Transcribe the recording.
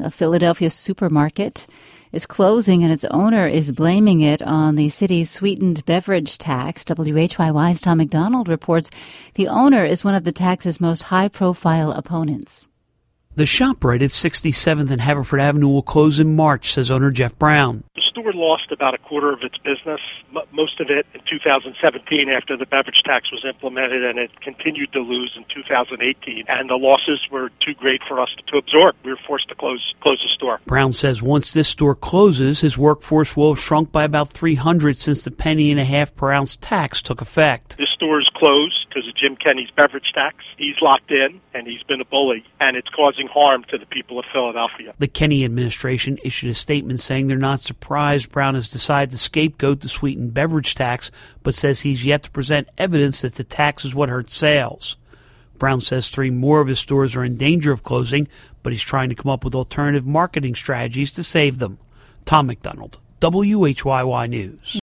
A Philadelphia supermarket is closing, and its owner is blaming it on the city's sweetened beverage tax. WHYY's Tom McDonald reports the owner is one of the tax's most high-profile opponents. The ShopRite at 67th and Haverford Avenue will close in March, says owner Jeff Brown. The store lost about a quarter of its business, most of it in 2017 after the beverage tax was implemented, and it continued to lose in 2018. And the losses were too great for us to absorb. We were forced to close the store. Brown says once this store closes, his workforce will have shrunk by about 300 since the $1.50 per ounce tax took effect. This store is closed because of Jim Kenney's beverage tax. He's locked in, and he's been a bully, and it's causing harm to the people of Philadelphia. The Kenney administration issued a statement saying they're not surprised Brown has decided to scapegoat the sweetened beverage tax, but says he's yet to present evidence that the tax is what hurt sales. Brown says 3 more of his stores are in danger of closing, but he's trying to come up with alternative marketing strategies to save them. Tom McDonald, WHYY News.